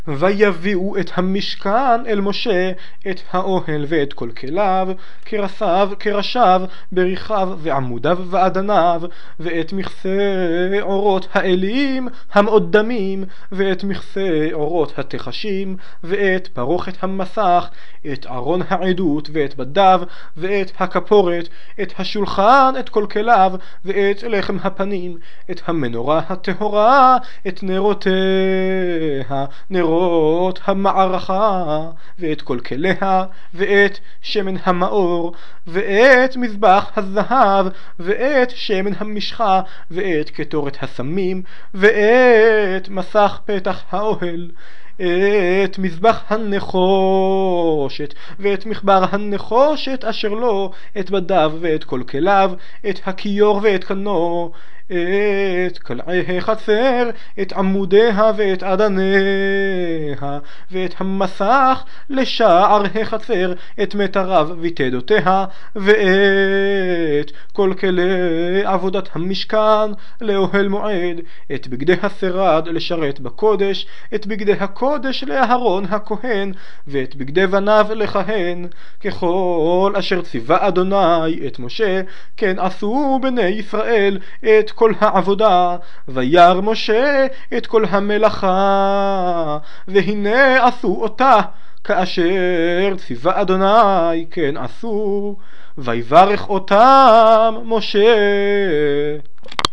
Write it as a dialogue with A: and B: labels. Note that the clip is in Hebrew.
A: ויביאו את המשכן אל משה, את האוהל ואת כל כליו, קרסיו, קרשיו, בריחיו ועמודיו ואדניו, ואת מכסה אורות האלים המאוד דמים, ואת מכסה אורות התחשים, ואת פרוכת המסך, את ארון העדות ואת בדיו, ואת הכפורת, את השולחן, את כל כליו, ואת לחם הפנים, את המנורה הטהורה, את נרותיה, נרות המערכה, ואת כל כליה, ואת שמן המאור, ואת מזבח הזהב, ואת שמן המשחה, ואת קטורת הסמים, ואת מסך פתח האוהל, את מזבח הנחושת, ואת מחבר הנחושת אשר לו, את בדיו ואת כל כליו, את הכיור ואת קנו, את קלעי חצר, את עמודיה ואת אדניה, ואת המסך לשער החצר, את מטריו ותדותיה, ואת כל כלי עבודת המשכן לאוהל מועד, את בגדי השרד לשרת בקודש, את בגדי הקודש לאהרון הכהן, ואת בגדי בניו לכהן, ככל אשר ציווה אדוני את משה, כן עשו בני ישראל את כל העבודה. וירא משה את כל המלאכה, והנה עשו אותה כאשר ציווה אדוני, כן עשו. ויברך אותם משה.